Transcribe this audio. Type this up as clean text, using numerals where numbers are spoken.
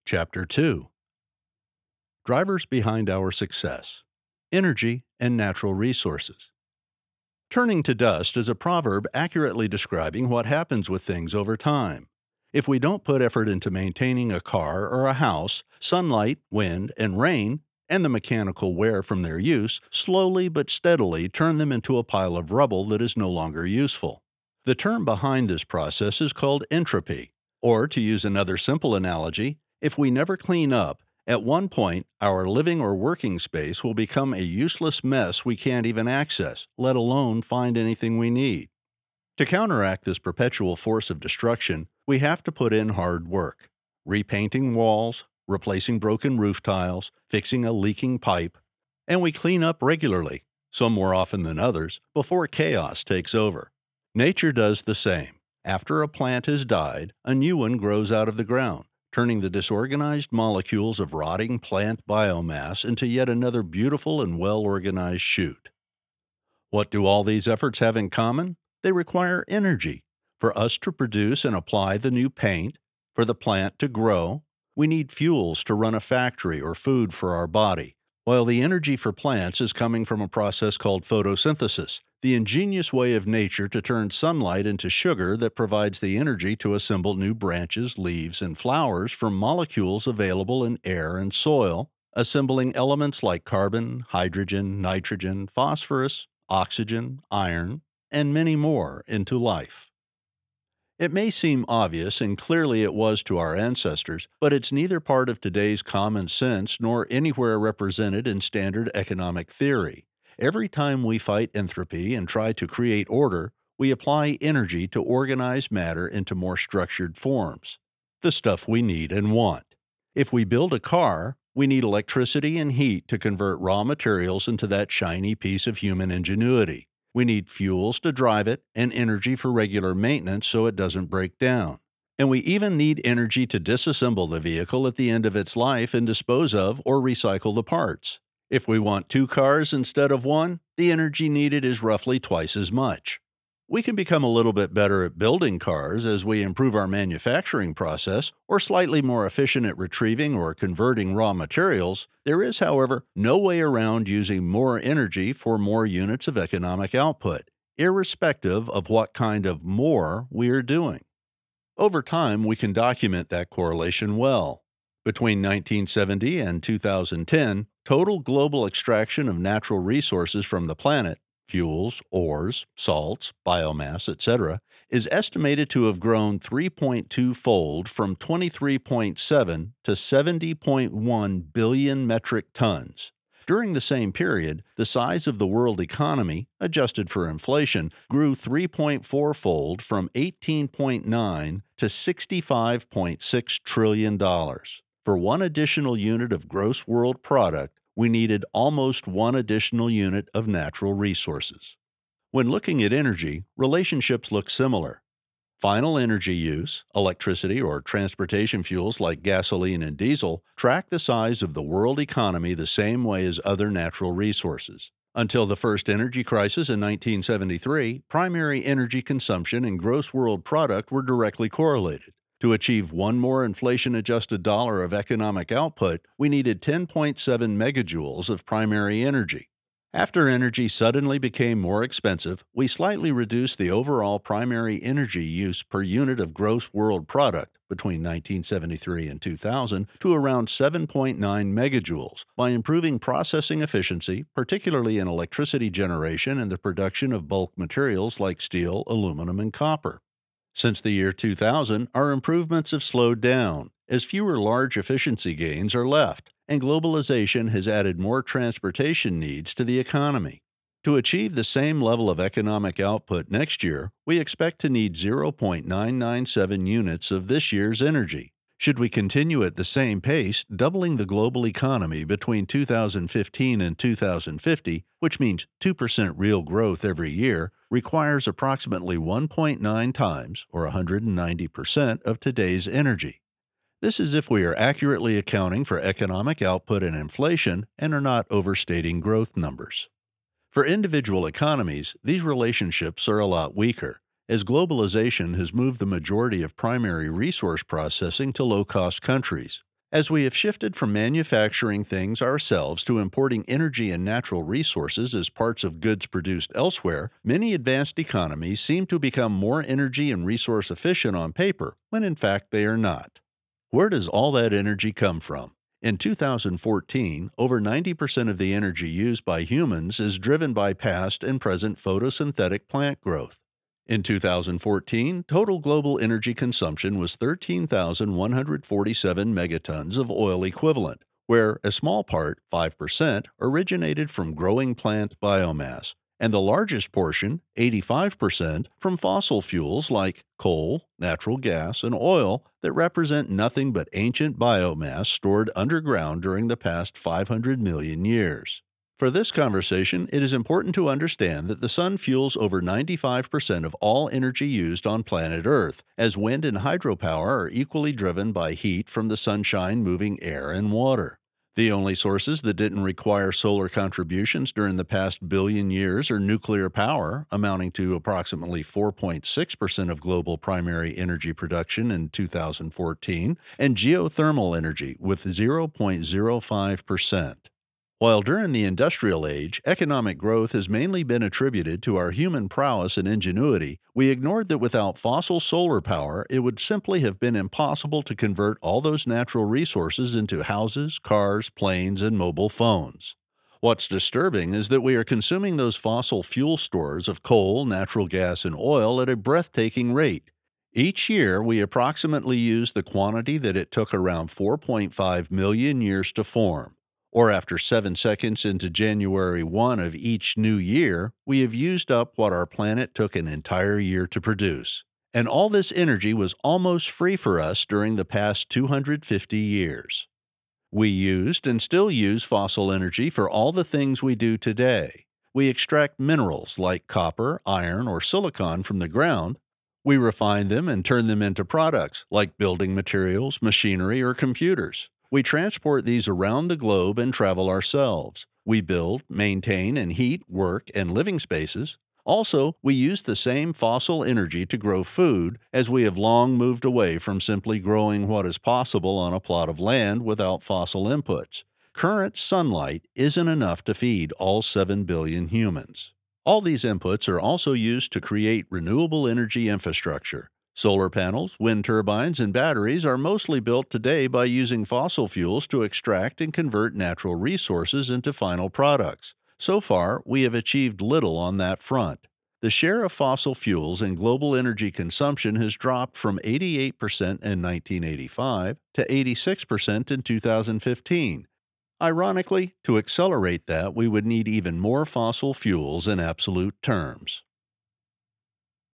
Chapter 2: Drivers Behind Our Success: Energy and Natural Resources. Turning to dust is a proverb accurately describing what happens with things over time. If we don't put effort into maintaining a car or a house, sunlight, wind, and rain, and the mechanical wear from their use slowly but steadily turn them into a pile of rubble that is no longer useful. The term behind this process is called entropy, or to use another simple analogy, if we never clean up, at one point our living or working space will become a useless mess we can't even access, let alone find anything we need. To counteract this perpetual force of destruction, we have to put in hard work. Repainting walls, replacing broken roof tiles, fixing a leaking pipe, and we clean up regularly, some more often than others, before chaos takes over. Nature does the same. After a plant has died, a new one grows out of the ground, turning the disorganized molecules of rotting plant biomass into yet another beautiful and well-organized shoot. What do all these efforts have in common? They require energy. For us to produce and apply the new paint, for the plant to grow, we need fuels to run a factory or food for our body, while the energy for plants is coming from a process called photosynthesis, the ingenious way of nature to turn sunlight into sugar that provides the energy to assemble new branches, leaves, and flowers from molecules available in air and soil, assembling elements like carbon, hydrogen, nitrogen, phosphorus, oxygen, iron, and many more into life. It may seem obvious, and clearly it was to our ancestors, but it's neither part of today's common sense nor anywhere represented in standard economic theory. Every time we fight entropy and try to create order, we apply energy to organize matter into more structured forms, the stuff we need and want. If we build a car, we need electricity and heat to convert raw materials into that shiny piece of human ingenuity. We need fuels to drive it and energy for regular maintenance so it doesn't break down. And we even need energy to disassemble the vehicle at the end of its life and dispose of or recycle the parts. If we want 2 cars instead of 1, the energy needed is roughly twice as much. We can become a little bit better at building cars as we improve our manufacturing process, or slightly more efficient at retrieving or converting raw materials. There is, however, no way around using more energy for more units of economic output, irrespective of what kind of more we are doing. Over time, we can document that correlation well. Between 1970 and 2010, total global extraction of natural resources from the planet, fuels, ores, salts, biomass, etc., is estimated to have grown 3.2-fold from 23.7 to 70.1 billion metric tons. During the same period, the size of the world economy, adjusted for inflation, grew 3.4-fold from $18.9 to $65.6 trillion. For 1 additional unit of gross world product, we needed almost 1 additional unit of natural resources. When looking at energy, relationships look similar. Final energy use, electricity or transportation fuels like gasoline and diesel, track the size of the world economy the same way as other natural resources. Until the first energy crisis in 1973, primary energy consumption and gross world product were directly correlated. To achieve 1 more inflation-adjusted dollar of economic output, we needed 10.7 megajoules of primary energy. After energy suddenly became more expensive, we slightly reduced the overall primary energy use per unit of gross world product between 1973 and 2000 to around 7.9 megajoules by improving processing efficiency, particularly in electricity generation and the production of bulk materials like steel, aluminum, and copper. Since the year 2000, our improvements have slowed down, as fewer large efficiency gains are left, and globalization has added more transportation needs to the economy. To achieve the same level of economic output next year, we expect to need 0.997 units of this year's energy. Should we continue at the same pace, doubling the global economy between 2015 and 2050, which means 2% real growth every year, requires approximately 1.9 times, or 190%, of today's energy. This is if we are accurately accounting for economic output and inflation and are not overstating growth numbers. For individual economies, these relationships are a lot weaker, as globalization has moved the majority of primary resource processing to low-cost countries. As we have shifted from manufacturing things ourselves to importing energy and natural resources as parts of goods produced elsewhere, many advanced economies seem to become more energy and resource efficient on paper, when in fact they are not. Where does all that energy come from? In 2014, over 90% of the energy used by humans is driven by past and present photosynthetic plant growth. In 2014, total global energy consumption was 13,147 megatons of oil equivalent, where a small part, 5%, originated from growing plant biomass, and the largest portion, 85%, from fossil fuels like coal, natural gas, and oil that represent nothing but ancient biomass stored underground during the past 500 million years. For this conversation, it is important to understand that the sun fuels over 95% of all energy used on planet Earth, as wind and hydropower are equally driven by heat from the sunshine moving air and water. The only sources that didn't require solar contributions during the past billion years are nuclear power, amounting to approximately 4.6% of global primary energy production in 2014, and geothermal energy with 0.05%. While during the industrial age, economic growth has mainly been attributed to our human prowess and ingenuity, we ignored that without fossil solar power, it would simply have been impossible to convert all those natural resources into houses, cars, planes, and mobile phones. What's disturbing is that we are consuming those fossil fuel stores of coal, natural gas, and oil at a breathtaking rate. Each year, we approximately use the quantity that it took around 4.5 million years to form. Or after 7 seconds into January 1 of each new year, we have used up what our planet took an entire year to produce. And all this energy was almost free for us during the past 250 years. We used and still use fossil energy for all the things we do today. We extract minerals like copper, iron, or silicon from the ground. We refine them and turn them into products like building materials, machinery, or computers. We transport these around the globe and travel ourselves. We build, maintain, and heat work and living spaces. Also, we use the same fossil energy to grow food, as we have long moved away from simply growing what is possible on a plot of land without fossil inputs. Current sunlight isn't enough to feed all 7 billion humans. All these inputs are also used to create renewable energy infrastructure. Solar panels, wind turbines, and batteries are mostly built today by using fossil fuels to extract and convert natural resources into final products. So far, we have achieved little on that front. The share of fossil fuels in global energy consumption has dropped from 88% in 1985 to 86% in 2015. Ironically, to accelerate that, we would need even more fossil fuels in absolute terms.